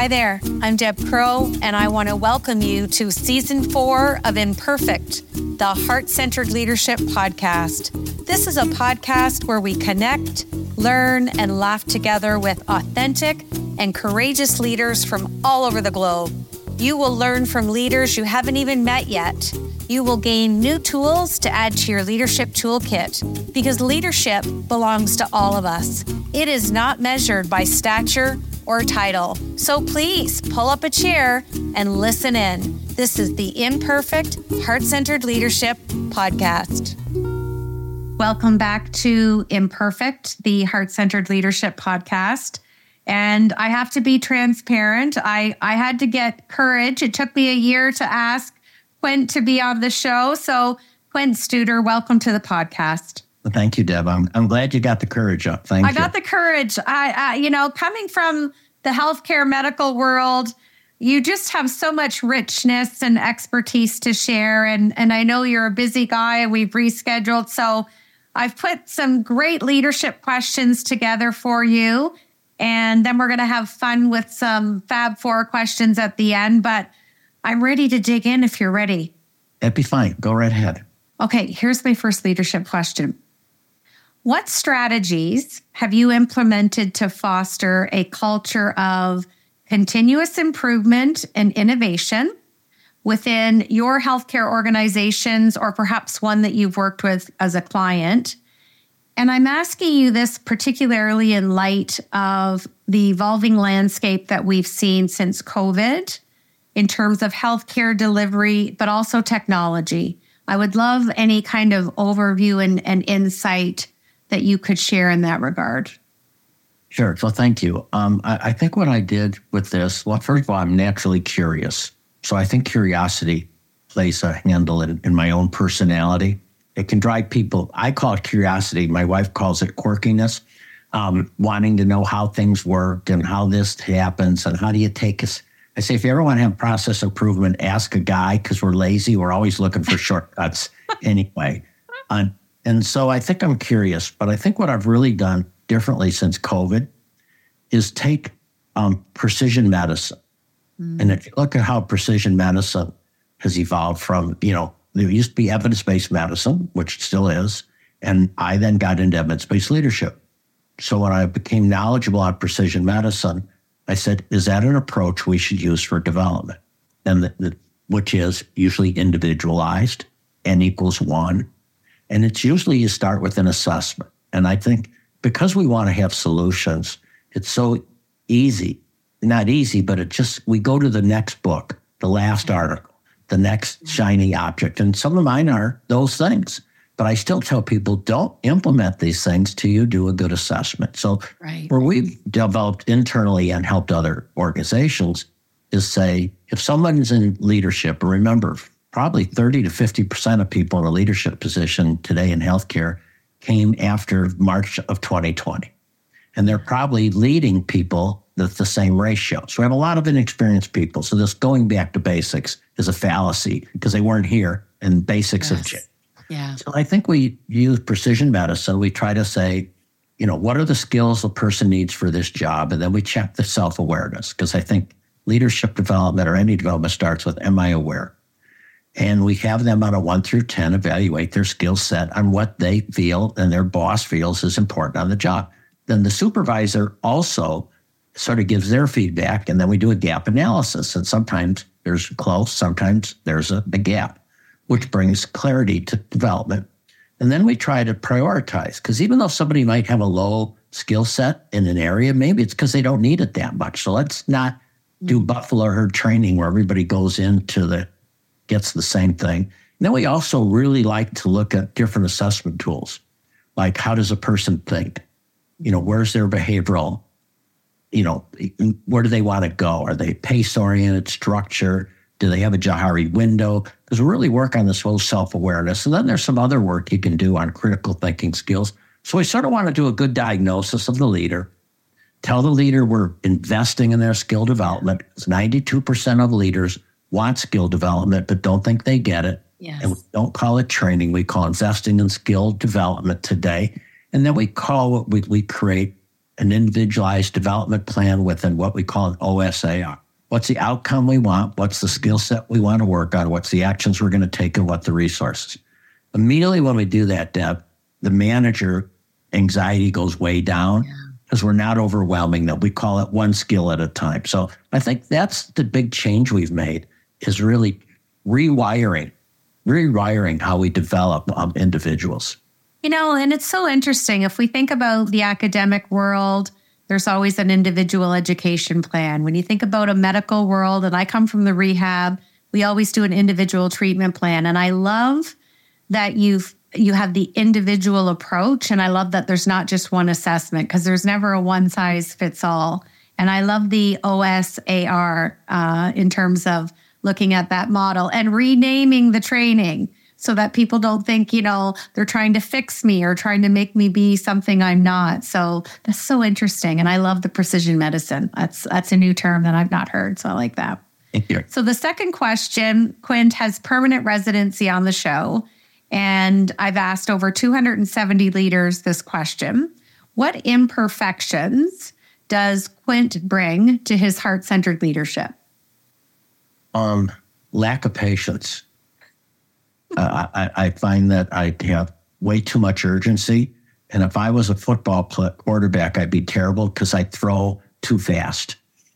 Hi there, I'm Deb Crow, and I want to welcome you to Season 4 of Imperfect, the Heart-Centered Leadership Podcast. This is a podcast where we connect, learn, and laugh together with authentic and courageous leaders from all over the globe. You will learn from leaders you haven't even met yet. You will gain new tools to add to your leadership toolkit, because leadership belongs to all of us. It is not measured by stature or title. So please pull up a chair and listen in. This is the Imperfect, Heart-Centered Leadership Podcast. Welcome back to Imperfect, the Heart-Centered Leadership Podcast. And I have to be transparent. I had to get courage. It took me a year to ask Quint to be on the show. So Quint Studer, welcome to the podcast. Well, thank you, Deb. I'm glad you got the courage up. Thank you. I got the courage. Coming from the healthcare medical world, you just have so much richness and expertise to share. And I know you're a busy guy and we've rescheduled. So I've put some great leadership questions together for you. And then we're going to have fun with some Fab Four questions at the end. But I'm ready to dig in if you're ready. That'd be fine. Go right ahead. Okay, here's my first leadership question. What strategies have you implemented to foster a culture of continuous improvement and innovation within your healthcare organizations, or perhaps one that you've worked with as a client? And I'm asking you this particularly in light of the evolving landscape that we've seen since COVID in terms of healthcare delivery, but also technology. I would love any kind of overview and insight that you could share in that regard. Sure. So thank you. I think what I did with this, well, first of all, I'm naturally curious. So I think curiosity plays a handle in my own personality. It can drive people. I call it curiosity. My wife calls it quirkiness, wanting to know how things work and how this happens and how do you take us. I say, if you ever want to have process improvement, ask a guy, because we're lazy. We're always looking for shortcuts anyway. And so I think I'm curious, but I think what I've really done differently since COVID is take precision medicine. And if you look at how precision medicine has evolved from, there used to be evidence-based medicine, which still is, and I then got into evidence-based leadership. So when I became knowledgeable on precision medicine, I said, is that an approach we should use for development? And which is usually individualized, N equals 1. And it's usually you start with an assessment. And I think because we want to have solutions, it's so easy. Not easy, but we go to the next book, the last article, the next shiny object. And some of mine are those things. But I still tell people, don't implement these things till you do a good assessment. So where we've developed internally and helped other organizations is say, if someone's in leadership, and remember, probably 30 to 50% of people in a leadership position today in healthcare came after March of 2020. And they're probably leading people with the same ratio. So we have a lot of inexperienced people. So this going back to basics is a fallacy because they weren't here and basics have changed. Yeah. So I think we use precision medicine. We try to say, what are the skills a person needs for this job? And then we check the self-awareness, because I think leadership development or any development starts with, am I aware? And we have them on a 1 through 10 evaluate their skill set on what they feel and their boss feels is important on the job. Then the supervisor also sort of gives their feedback, and then we do a gap analysis. And sometimes there's close, sometimes there's a gap, which brings clarity to development. And then we try to prioritize, because even though somebody might have a low skill set in an area, maybe it's because they don't need it that much. So let's not do buffalo herd training where everybody goes gets the same thing. And then we also really like to look at different assessment tools, like how does a person think? Where's their behavioral, where do they want to go? Are they pace-oriented, structure? Do they have a Johari window? Because we really work on this whole self-awareness. And then there's some other work you can do on critical thinking skills. So we sort of want to do a good diagnosis of the leader, tell the leader we're investing in their skill development. 92% of leaders want skill development, but don't think they get it. Yes. And we don't call it training. We call investing in skill development today. And then we create an individualized development plan within what we call an OSAR. What's the outcome we want? What's the skill set we want to work on? What's the actions we're going to take and what the resources? Immediately when we do that, Deb, the manager anxiety goes way down because we're not overwhelming them. We call it one skill at a time. So I think that's the big change we've made is really rewiring how we develop individuals. And it's so interesting. If we think about the academic world, there's always an individual education plan. When you think about a medical world, and I come from the rehab, we always do an individual treatment plan. And I love that you have the individual approach. And I love that there's not just one assessment because there's never a one size fits all. And I love the OSAR in terms of looking at that model and renaming the training so that people don't think, they're trying to fix me or trying to make me be something I'm not. So that's so interesting. And I love the precision medicine. That's a new term that I've not heard. So I like that. Thank you. So the second question, Quint has permanent residency on the show. And I've asked over 270 leaders this question. What imperfections does Quint bring to his heart-centered leadership? Lack of patience. I find that I have way too much urgency. And if I was a football quarterback, I'd be terrible because I throw too fast.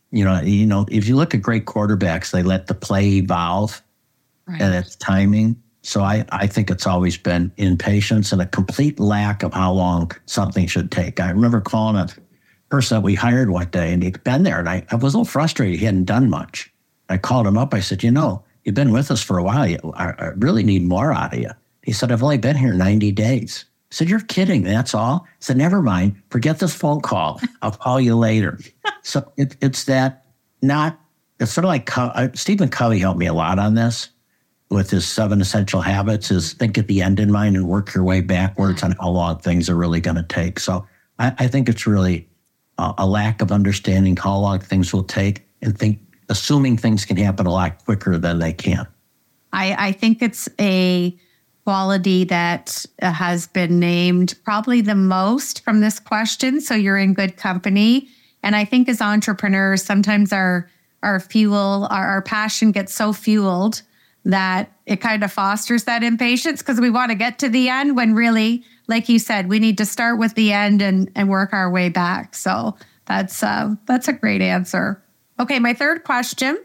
If you look at great quarterbacks, they let the play evolve and it's timing. So I think it's always been impatience and a complete lack of how long something should take. I remember calling a person that we hired one day and he'd been there and I was a little frustrated. He hadn't done much. I called him up. I said, you've been with us for a while. I really need more out of you. He said, I've only been here 90 days. I said, you're kidding. That's all? I said, never mind. Forget this phone call. I'll call you later. So it's sort of like Stephen Covey helped me a lot on this with his 7 essential habits is think at the end in mind and work your way backwards on how long things are really going to take. So I think it's really a lack of understanding how long things will take and assuming things can happen a lot quicker than they can. I think it's a quality that has been named probably the most from this question. So you're in good company. And I think as entrepreneurs, sometimes our fuel, our passion gets so fueled that it kind of fosters that impatience because we want to get to the end when really, like you said, we need to start with the end and work our way back. So that's a great answer. Okay, my third question.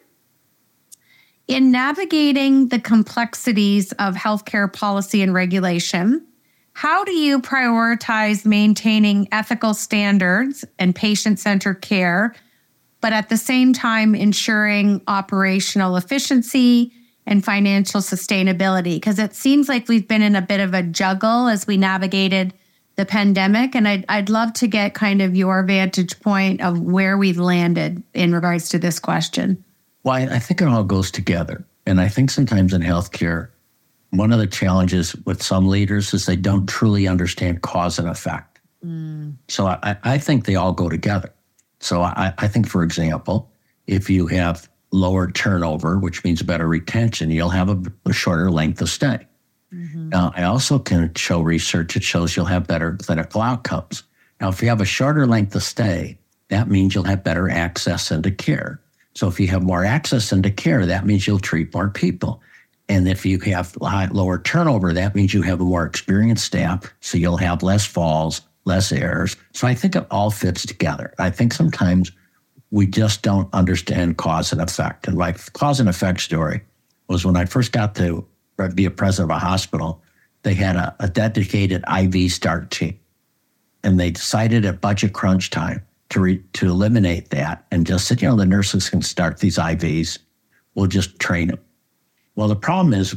In navigating the complexities of healthcare policy and regulation, how do you prioritize maintaining ethical standards and patient-centered care, but at the same time ensuring operational efficiency and financial sustainability? Because it seems like we've been in a bit of a juggle as we navigated the pandemic. And I'd love to get kind of your vantage point of where we've landed in regards to this question. Well, I think it all goes together. And I think sometimes in healthcare, one of the challenges with some leaders is they don't truly understand cause and effect. So I think they all go together. So I think, for example, if you have lower turnover, which means better retention, you'll have a shorter length of stay. Now, I also can show research that shows you'll have better clinical outcomes. Now, if you have a shorter length of stay, that means you'll have better access into care. So if you have more access into care, that means you'll treat more people. And if you have lower turnover, that means you have a more experienced staff, so you'll have less falls, less errors. So I think it all fits together. I think sometimes we just don't understand cause and effect. And my cause and effect story was when I first got to be a president of a hospital, they had a dedicated IV start team. And they decided at budget crunch time to eliminate that and just said, the nurses can start these IVs. We'll just train them. Well, the problem is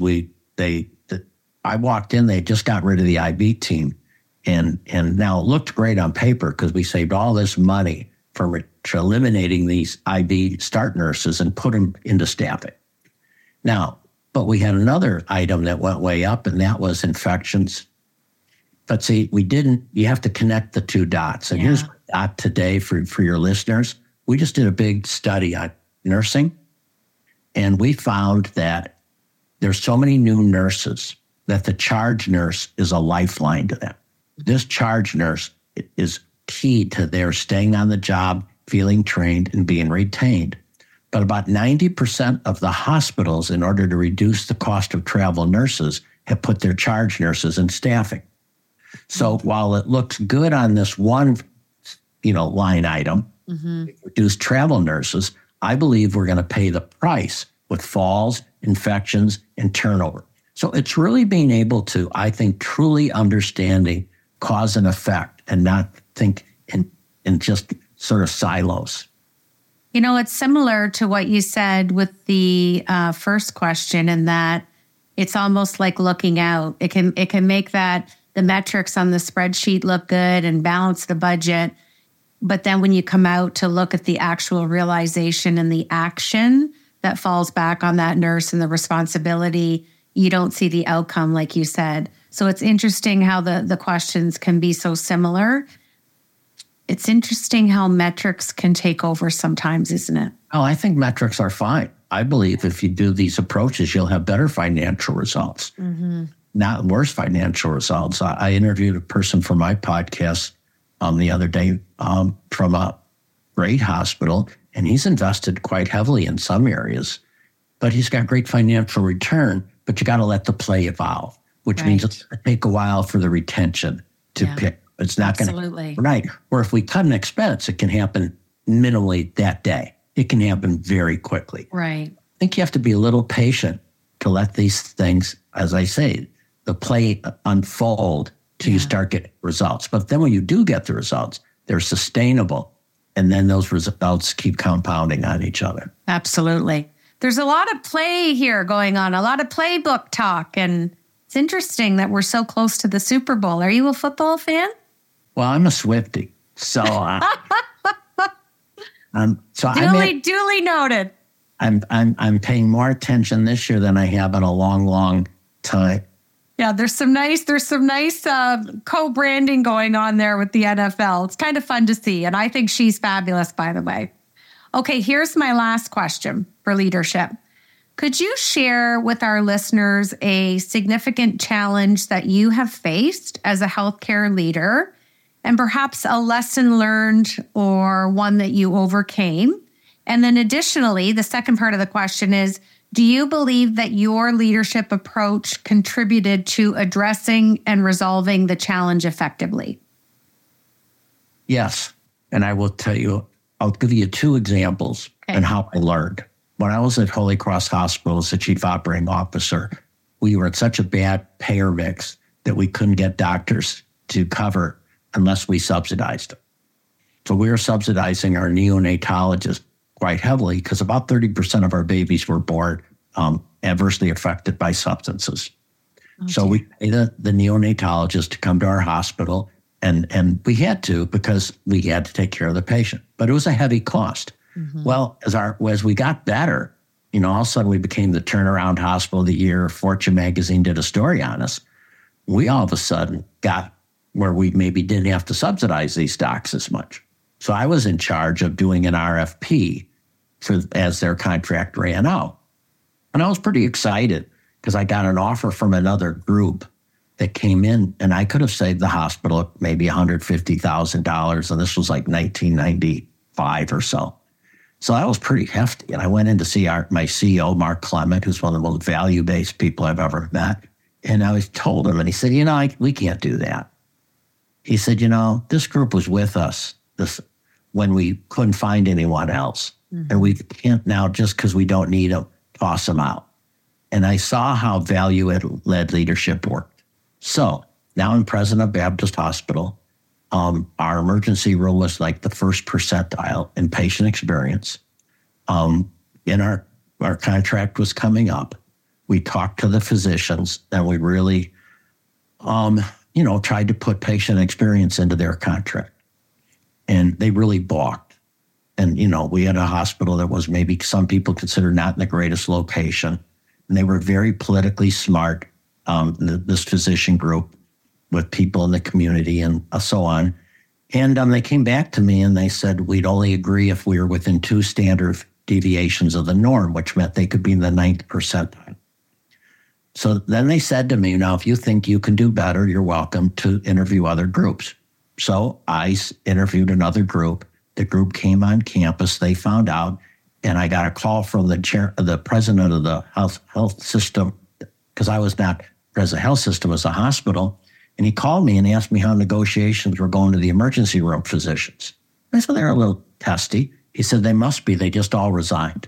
I walked in, they just got rid of the IV team. And now it looked great on paper because we saved all this money from eliminating these IV start nurses and put them into staffing. Now, but we had another item that went way up, and that was infections. But see, you have to connect the two dots. And here's my dot today for your listeners. We just did a big study on nursing, and we found that there's so many new nurses that the charge nurse is a lifeline to them. This charge nurse is key to their staying on the job, feeling trained, and being retained. But about 90% of the hospitals, in order to reduce the cost of travel nurses, have put their charge nurses in staffing. So while it looks good on this one, line item, reduce travel nurses, I believe we're going to pay the price with falls, infections, and turnover. So it's really being able to, I think, truly understanding cause and effect and not think in just sort of silos. It's similar to what you said with the first question, in that it's almost like looking out. It can make that the metrics on the spreadsheet look good and balance the budget. But then when you come out to look at the actual realization and the action that falls back on that nurse and the responsibility, you don't see the outcome, like you said. So it's interesting how the questions can be so similar. It's interesting how metrics can take over sometimes, isn't it? Oh, I think metrics are fine. I believe if you do these approaches, you'll have better financial results, not worse financial results. I interviewed a person for my podcast the other day from a great hospital, and he's invested quite heavily in some areas, but he's got great financial return, but you got to let the play evolve, which means it's going to take a while for the retention to pick. It's not going to, right. Or if we cut an expense, it can happen minimally that day. It can happen very quickly. Right. I think you have to be a little patient to let these things, as I say, the play unfold till you start getting results. But then when you do get the results, they're sustainable. And then those results keep compounding on each other. Absolutely. There's a lot of play here going on, a lot of playbook talk. And it's interesting that we're so close to the Super Bowl. Are you a football fan? Well, I'm a Swiftie. So, duly noted. I'm paying more attention this year than I have in a long, long time. Yeah, there's some nice co-branding going on there with the NFL. It's kind of fun to see. And I think she's fabulous, by the way. Okay, here's my last question for leadership. Could you share with our listeners a significant challenge that you have faced as a healthcare leader, and perhaps a lesson learned or one that you overcame? And then additionally, the second part of the question is, do you believe that your leadership approach contributed to addressing and resolving the challenge effectively? Yes. And I will tell you, I'll give you two examples and how I learned. When I was at Holy Cross Hospital as the chief operating officer, we were at such a bad payer mix that we couldn't get doctors to cover unless we subsidized them. So we were subsidizing our neonatologists quite heavily because about 30% of our babies were born adversely affected by substances. So we paid the neonatologist to come to our hospital, and we had to because we had to take care of the patient. But it was a heavy cost. Well, as we got better, all of a sudden we became the turnaround hospital of the year. Fortune magazine did a story on us. We all of a sudden got where we maybe didn't have to subsidize these docs as much. So I was in charge of doing an RFP as their contract ran out. And I was pretty excited because I got an offer from another group that came in, and I could have saved the hospital maybe $150,000. And this was like 1995 or so. So that was pretty hefty. And I went in to see my CEO, Mark Clement, who's one of the most value-based people I've ever met. And I told him, and he said, we can't do that. He said, this group was with us when we couldn't find anyone else. And we can't now, just because we don't need them, toss them out. And I saw how value-led leadership worked. So now I'm president of Baptist Hospital. Our emergency room was like the first percentile in patient experience. In our contract was coming up. We talked to the physicians, and we really, tried to put patient experience into their contract. And they really balked. And, we had a hospital that was maybe some people consider not in the greatest location. And they were very politically smart, this physician group, with people in the community and so on. And they came back to me and they said, we'd only agree if we were within 2 standard deviations of the norm, which meant they could be in the 9th percentile. So then they said to me, now, if you think you can do better, you're welcome to interview other groups. So I interviewed another group. The group came on campus. They found out, and I got a call from the president of the health system, because I was not president of the health system, it was a hospital. And he called me and asked me how negotiations were going to the emergency room physicians. I said, they're a little testy. He said, they must be. They just all resigned.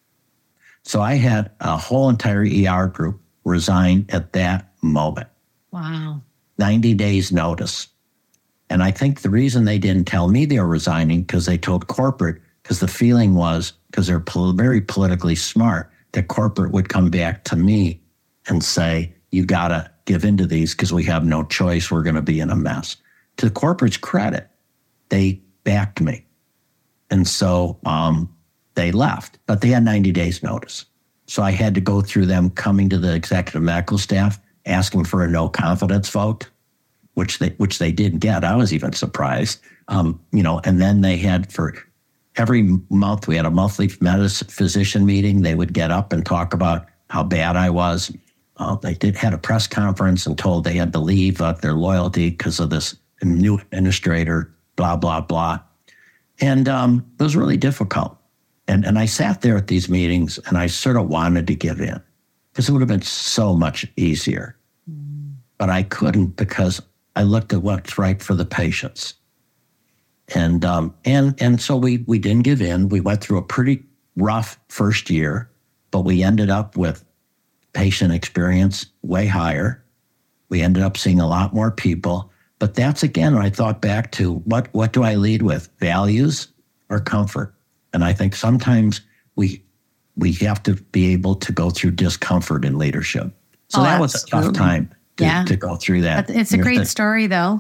So I had a whole entire ER group resign at that moment. Wow. 90 days notice. And I think the reason they didn't tell me they were resigning, because they told corporate, because the feeling was, because they're very politically smart, that corporate would come back to me and say, you got to give into these because we have no choice. We're going to be in a mess. To the corporate's credit, they backed me. And so they left, but they had 90 days notice. So I had to go through them coming to the executive medical staff, asking for a no confidence vote, which they didn't get. I was even surprised. And then they had, for every month, we had a monthly physician meeting. They would get up and talk about how bad I was. They had a press conference and told they had to leave their loyalty because of this new administrator, blah, blah, blah. And it was really difficult. And I sat there at these meetings and I sort of wanted to give in because it would have been so much easier. But I couldn't because I looked at what's right for the patients. And so we didn't give in. We went through a pretty rough first year, but we ended up with patient experience way higher. We ended up seeing a lot more people. But that's, again, when I thought back to what do I lead with, values or comfort? And I think sometimes we have to be able to go through discomfort in leadership. So that was a tough time to go through that. But it's a great story, though.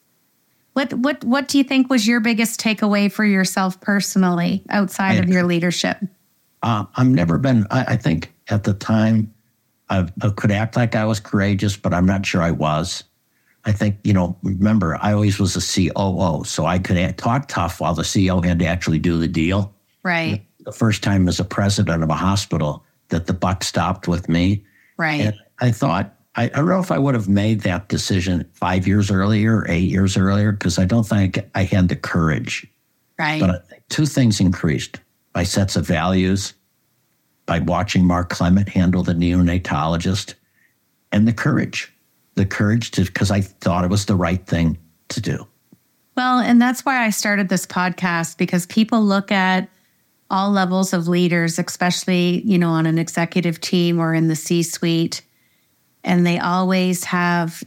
What do you think was your biggest takeaway for yourself personally outside of your leadership? I've never been, I think at the time, I could act like I was courageous, but I'm not sure I was. I think, remember, I always was a COO, so I could talk tough while the CEO had to actually do the deal. Right. The first time as a president of a hospital that the buck stopped with me. Right. And I thought, I don't know if I would have made that decision 5 years earlier or 8 years earlier, because I don't think I had the courage. Right. But I think two things increased: my sets of values, by watching Mark Clement handle the neonatologist, and the courage to, because I thought it was the right thing to do. Well, and that's why I started this podcast, because people look at all levels of leaders, especially, on an executive team or in the C-suite, and they always have,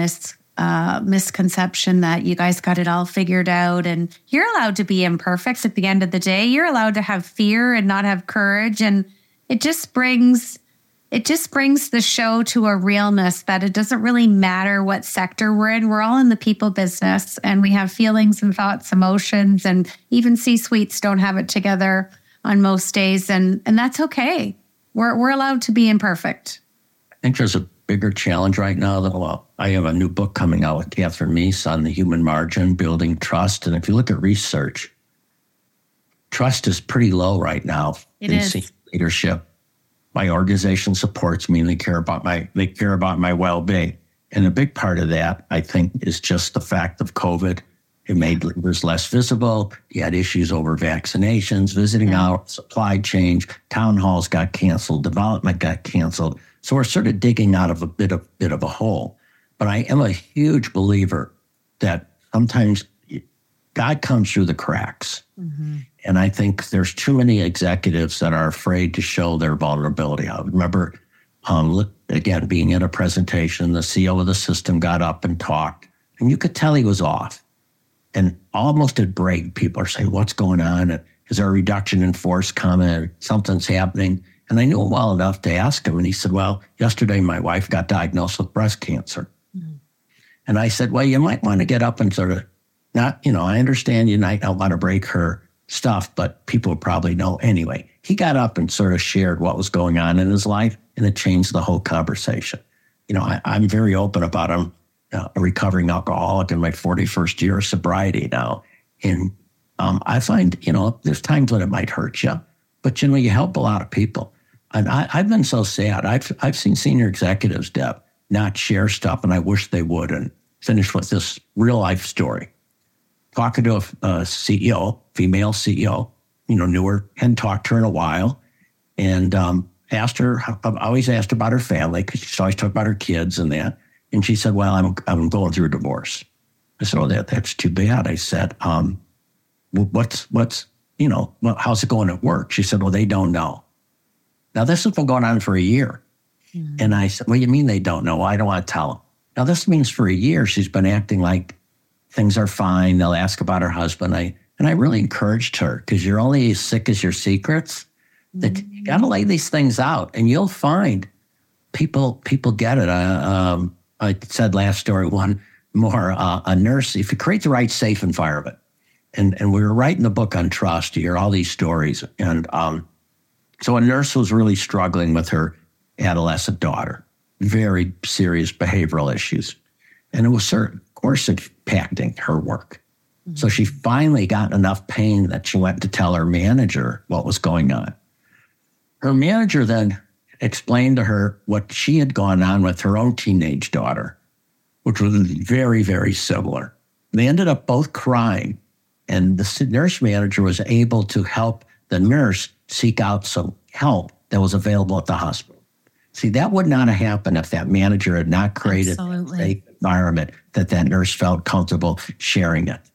a misconception that you guys got it all figured out, and you're allowed to be imperfect at the end of the day. You're allowed to have fear and not have courage, and it just brings the show to a realness that it doesn't really matter what sector we're in. We're all in the people business, and we have feelings and thoughts, emotions, and even C-suites don't have it together on most days, and that's okay. We're allowed to be imperfect. I think there's a bigger challenge right now, though. I have a new book coming out with Catherine Meese on the human margin, building trust. And if you look at research, trust is pretty low right now in senior leadership. My organization supports me, and they care about my well-being. And a big part of that, I think, is just the fact of COVID. It made leaders less visible. You had issues over vaccinations, visiting hours, supply chain, town halls got canceled, development got canceled. So we're sort of digging out of a bit of a hole. But I am a huge believer that sometimes God comes through the cracks. Mm-hmm. And I think there's too many executives that are afraid to show their vulnerability. I remember, again, being at a presentation, the CEO of the system got up and talked, and you could tell he was off. And almost at break, people are saying, what's going on? Is there a reduction in force coming? Something's happening. And I knew him well enough to ask him. And he said, well, yesterday my wife got diagnosed with breast cancer. Mm-hmm. And I said, well, you might want to get up and sort of I understand you might not want to break her stuff, but people probably know anyway. He got up and sort of shared what was going on in his life, and it changed the whole conversation. I'm very open about him, a recovering alcoholic in my 41st year of sobriety now. And I find, there's times when it might hurt you, but, you help a lot of people. And I've been so sad. I've seen senior executives, Deb, not share stuff, and I wish they would. And finish with this real life story. talking to a CEO, female CEO, knew her, hadn't talked to her in a while, and asked her, I always asked about her family because she always talked about her kids and that. And she said, well, I'm going through a divorce. I said, oh, that's too bad. I said, how's it going at work? She said, well, they don't know. Now, this has been going on for a year. Mm-hmm. And I said, what do you mean they don't know? Well, I don't want to tell them. Now, this means for a year, she's been acting like things are fine. They'll ask about her husband. I really encouraged her because you're only as sick as your secrets. That you got to lay these things out, and you'll find people get it. I said last story, one more, a nurse, if you create the right safe environment, and we were writing the book on trust, you hear all these stories. And so a nurse was really struggling with her adolescent daughter, very serious behavioral issues. And it was, of course, impacting her work. Mm-hmm. So she finally got enough pain that she went to tell her manager what was going on. Her manager then explained to her what she had gone on with her own teenage daughter, which was very, very similar. They ended up both crying, and the nurse manager was able to help the nurse seek out some help that was available at the hospital. See, that would not have happened if that manager had not created a safe environment that nurse felt comfortable sharing it.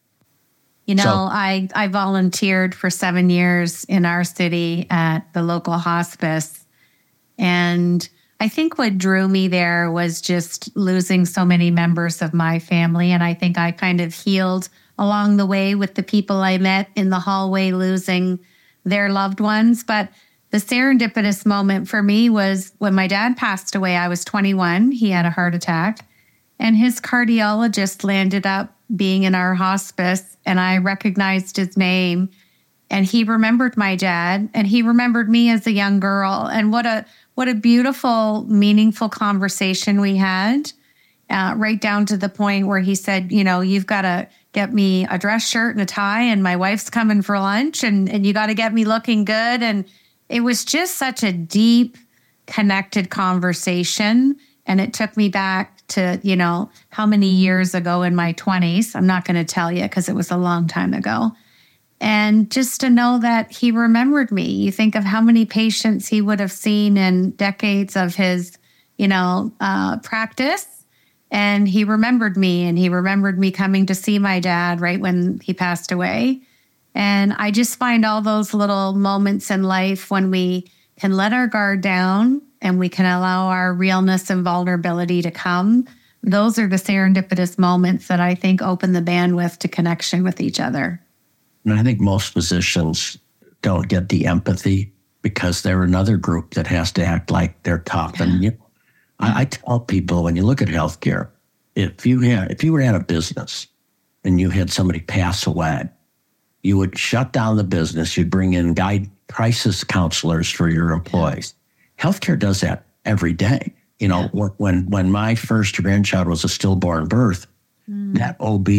I volunteered for 7 years in our city at the local hospice. And I think what drew me there was just losing so many members of my family. And I think I kind of healed along the way with the people I met in the hallway losing their loved ones. But the serendipitous moment for me was when my dad passed away. I was 21. He had a heart attack. And his cardiologist landed up being in our hospice, and I recognized his name, and he remembered my dad, and he remembered me as a young girl. And what a beautiful, meaningful conversation we had, right down to the point where he said, you've got to get me a dress shirt and a tie, and my wife's coming for lunch, and you got to get me looking good. And it was just such a deep, connected conversation. And it took me back to, how many years ago in my 20s. I'm not going to tell you because it was a long time ago. And just to know that he remembered me. You think of how many patients he would have seen in decades of his, practice. And he remembered me, and he remembered me coming to see my dad right when he passed away. And I just find all those little moments in life when we can let our guard down and we can allow our realness and vulnerability to come. Those are the serendipitous moments that I think open the bandwidth to connection with each other. And I think most physicians don't get the empathy because they're another group that has to act like they're tough. Yeah. And I tell people, when you look at healthcare, if you were at a business and you had somebody pass away, you would shut down the business. You'd bring in crisis counselors for your employees. Healthcare does that every day. When my first grandchild was a stillborn birth, that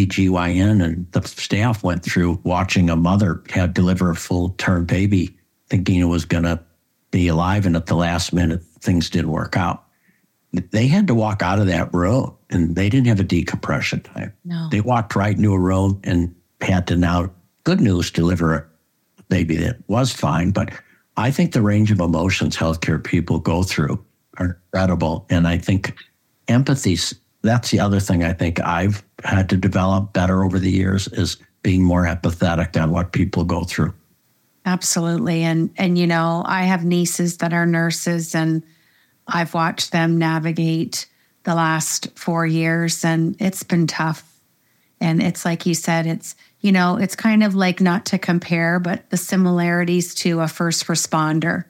OB/GYN and the staff went through watching a mother deliver a full-term baby, thinking it was going to be alive, and at the last minute, things didn't work out. They had to walk out of that room, and they didn't have a decompression time. No. They walked right into a room and had to now, good news, deliver a baby that was fine. But I think the range of emotions healthcare people go through are incredible. And I think empathy, that's the other thing I think I've had to develop better over the years, is being more empathetic on what people go through. Absolutely. And I have nieces that are nurses, and I've watched them navigate the last 4 years, and it's been tough. And it's like you said, it's kind of like, not to compare, but the similarities to a first responder.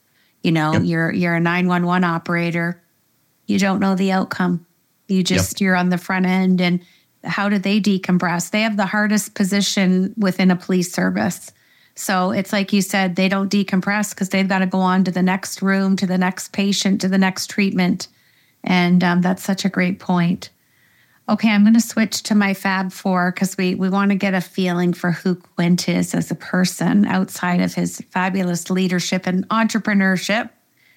Yep. You're a 911 operator. You don't know the outcome. You're on the front end. And how do they decompress? They have the hardest position within a police service. So it's like you said, they don't decompress because they've got to go on to the next room, to the next patient, to the next treatment. And that's such a great point. Okay, I'm going to switch to my Fab Four because we want to get a feeling for who Quint is as a person outside of his fabulous leadership and entrepreneurship.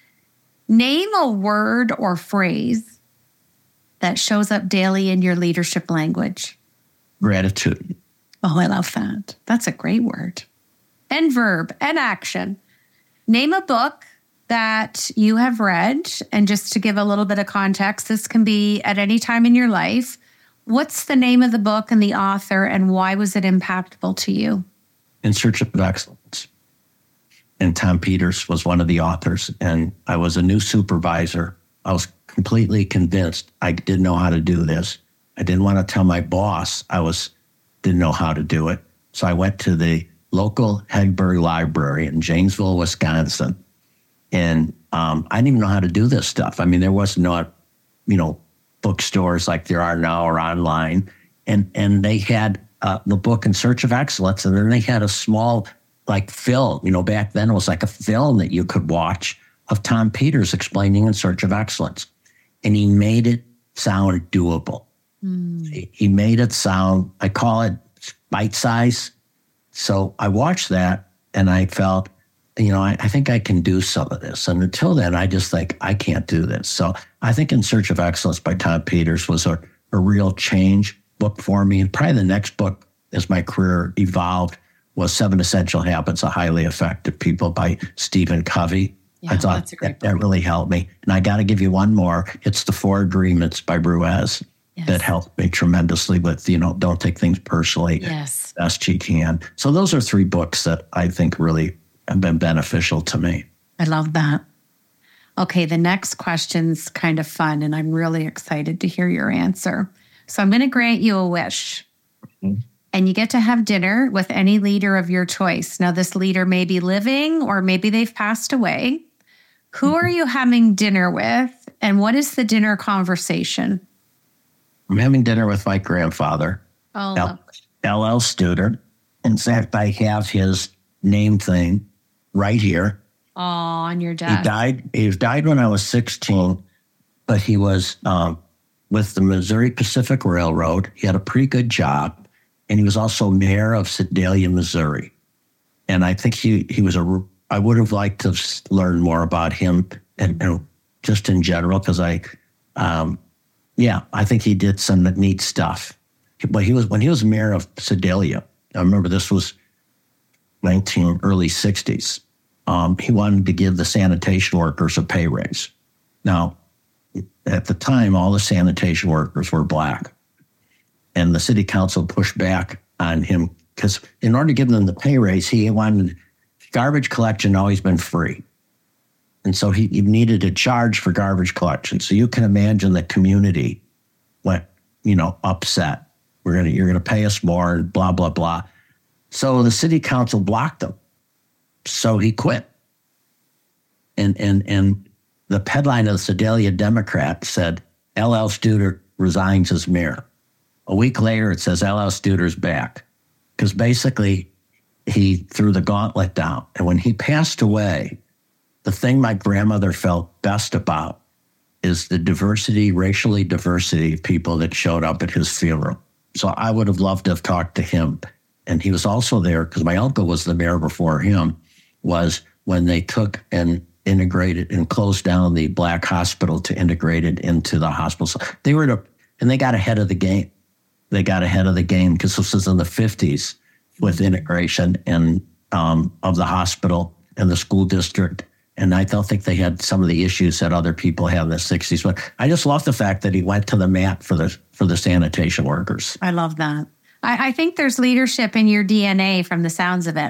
Name a word or phrase that shows up daily in your leadership language. Gratitude. Oh, I love that. That's a great word. And verb and action. Name a book that you have read. And just to give a little bit of context, this can be at any time in your life. What's the name of the book and the author, and why was it impactful to you? In Search of Excellence. And Tom Peters was one of the authors. And I was a new supervisor. I was completely convinced I didn't know how to do this. I didn't want to tell my boss didn't know how to do it. So I went to the local Hegberg Library in Janesville, Wisconsin. And I didn't even know how to do this stuff. I mean, there was not, bookstores like there are now or online. And they had the book In Search of Excellence. And then they had a small film. Back then it was like a film that you could watch of Tom Peters explaining In Search of Excellence. And he made it sound doable. He made it sound, I call it bite size. So I watched that and I felt, I think I can do some of this. And until then, I just think I can't do this. So I think In Search of Excellence by Tom Peters was a real change book for me. And probably the next book, as my career evolved, was 7 Essential Habits of Highly Effective People by Stephen Covey. Yeah, I thought that really helped me. And I got to give you one more. It's The 4 Agreements by Ruiz. Yes. That helped me tremendously with, don't take things personally. Yes. Best you can. So those are 3 books that I think really have been beneficial to me. I love that. Okay, the next question's kind of fun, and I'm really excited to hear your answer. So I'm going to grant you a wish. Mm-hmm. And you get to have dinner with any leader of your choice. Now, this leader may be living or maybe they've passed away. Who are you having dinner with, and what is the dinner conversation? I'm having dinner with my grandfather, L.L. Studer. In fact, I have his name thing right here. Oh, on your desk. He died when I was 16, but he was with the Missouri Pacific Railroad. He had a pretty good job, and he was also mayor of Sedalia, Missouri. And I think he was I would have liked to learn more about him and just in general, because I think he did some neat stuff. But when he was mayor of Sedalia, I remember this was early 60s. He wanted to give the sanitation workers a pay raise. Now, at the time, all the sanitation workers were black. And the city council pushed back on him because in order to give them the pay raise, he wanted garbage collection always been free. And so he needed to charge for garbage collection. So you can imagine the community went, upset. You're gonna pay us more and blah, blah, blah. So the city council blocked him. So he quit. And the headline of the Sedalia Democrat said, L.L. Studer resigns as mayor. A week later, it says L.L. Studer's back. Because basically, he threw the gauntlet down. And when he passed away, the thing my grandmother felt best about is the racially diversity of people that showed up at his funeral. So I would have loved to have talked to him. And he was also there, because my uncle was the mayor before him, was when they took and integrated and closed down the black hospital to integrate it into the hospital. So they got ahead of the game. They got ahead of the game because this was in the 50s with integration and of the hospital and the school district. And I don't think they had some of the issues that other people had in the 60s. But I just love the fact that he went to the mat for the sanitation workers. I love that. I think there's leadership in your DNA from the sounds of it.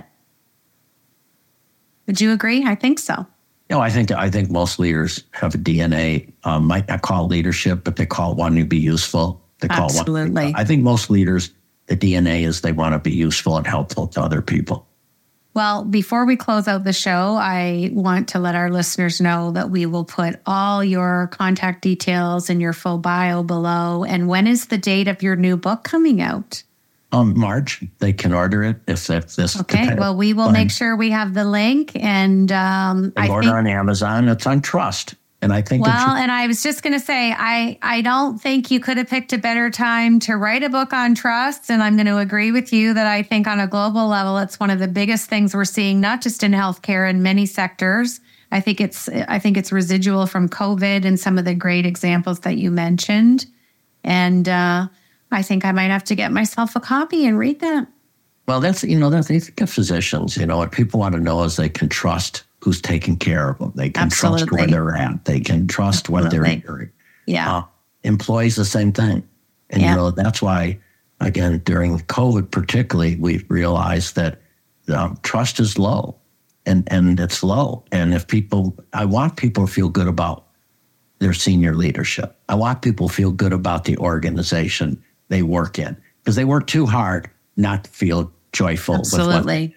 Would you agree? I think so. I think most leaders have a DNA. Might not call it leadership, but they call it wanting to be useful. Absolutely. I think most leaders, the DNA is they want to be useful and helpful to other people. Well, before we close out the show, I want to let our listeners know that we will put all your contact details and your full bio below. And when is the date of your new book coming out? March. They can order it if this. Okay. Well, we will make sure we have the link and order on Amazon. It's on Trust. And I think and I was just going to say, I don't think you could have picked a better time to write a book on trust. And I'm going to agree with you that I think on a global level, it's one of the biggest things we're seeing, not just in healthcare, in many sectors. I think it's residual from COVID and some of the great examples that you mentioned. And I think I might have to get myself a copy and read that. Well, that's they think of physicians, what people want to know is they can trust who's taking care of them. They can trust where they're at. They can trust what they're hearing. Yeah. Employees, the same thing. And, that's why, again, during COVID particularly, we've realized that trust is low and it's low. And I want people to feel good about their senior leadership. I want people to feel good about the organization they work in because they work too hard not to feel joyful. Absolutely.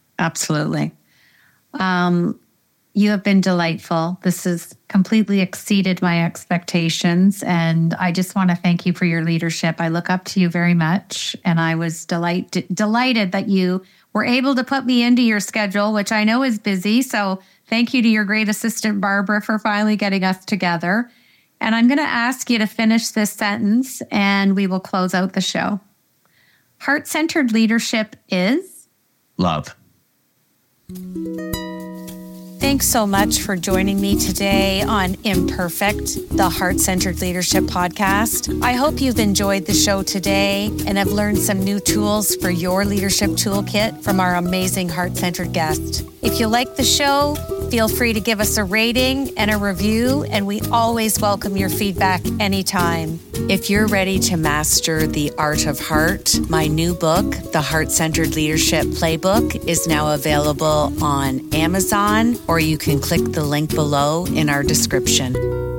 You have been delightful. This has completely exceeded my expectations. And I just want to thank you for your leadership. I look up to you very much. And I was delighted that you were able to put me into your schedule, which I know is busy. So thank you to your great assistant, Barbara, for finally getting us together. And I'm going to ask you to finish this sentence and we will close out the show. Heart-centered leadership is? Love. Thanks so much for joining me today on Imperfect, the Heart-Centered Leadership Podcast. I hope you've enjoyed the show today and have learned some new tools for your leadership toolkit from our amazing heart-centered guest. If you like the show, feel free to give us a rating and a review, and we always welcome your feedback anytime. If you're ready to master the art of heart, my new book, The Heart-Centered Leadership Playbook, is now available on Amazon, or you can click the link below in our description.